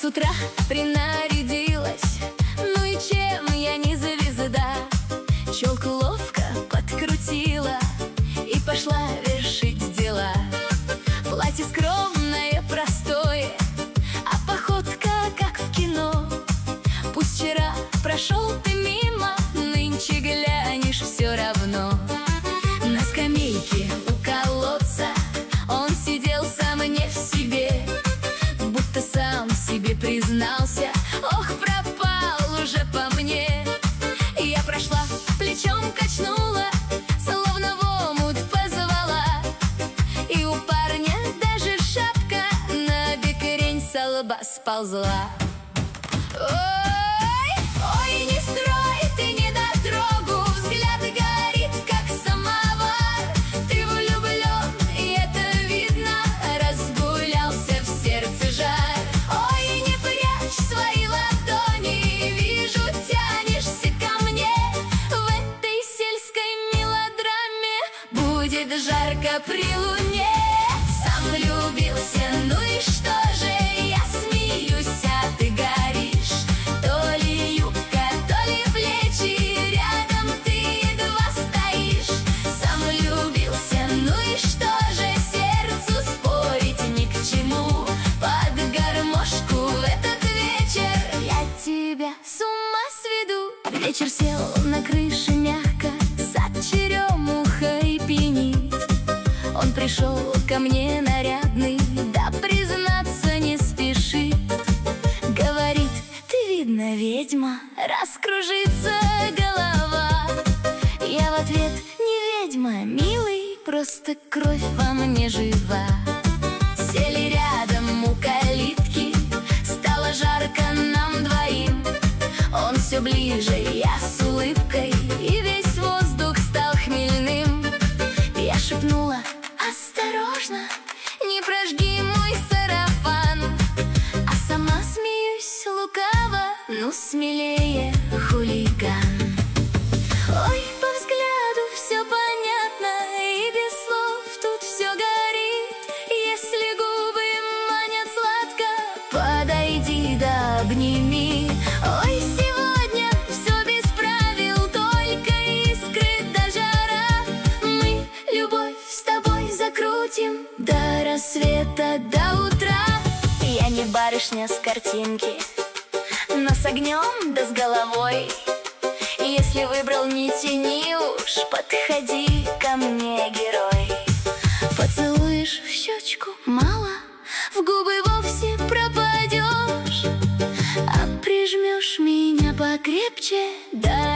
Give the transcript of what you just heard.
утра принарядилась, ну и чем я не звезда. Челку ловко подкрутила и пошла вершить дела. Платье скромное, простое, а походка как в кино. Пусть вчера прошел ты мимо, нынче глянешь все равно. На скамейке у колодца он сидел сам не в себе, будто сам себе признался: ох, пропал уже по мне. Я прошла, плечом качнула, словно в омут позвала, и у парня даже шапка на бекрень со лба сползла. Ой, ой, не строй ты недотрогу, взгляд горит, как самовар. Ты влюблен, и это видно, разгулялся в сердце жар. Ой, не прячь свои ладони, вижу, тянешься ко мне. В этой сельской мелодраме будет жарко при луне. Сам влюбился, ну и что же, я смеюсь, а ты горишь. То ли юбка, то ли плечи, рядом ты едва стоишь. Сам влюбился, ну и что же, сердцу спорить ни к чему. Под гармошку в этот вечер я тебя с ума сведу. Вечер сел на крыше мягко, сад черемухой пьянит. Он пришел ко мне нарядный, да признаться не спешит. Говорит: ты, видно, ведьма, раскружится голова. Я в ответ: не ведьма, милый, просто кровь во мне жива. Сели рядом у калитки, стало жарко нам двоим. Он все ближе, я с улыбкой, и весь воздух стал хмельным. Я шепнула: осторожно, не прожги мой сарафан. А сама смеюсь лукаво: ну смелее, хулиган. Ой, по взгляду все понятно, и без слов тут все горит. Если губы манят сладко, подойди да обними. Ой, сегодня все без правил, только искры до жара. Мы любовь с тобой закрутим до рассвета, до утра. Я не барышня с картинки, но с огнем да с головой. Если выбрал, не тяни уж, подходи ко мне, герой. Поцелуешь в щечку мало, в губы вовсе пропадешь, а прижмешь меня покрепче, да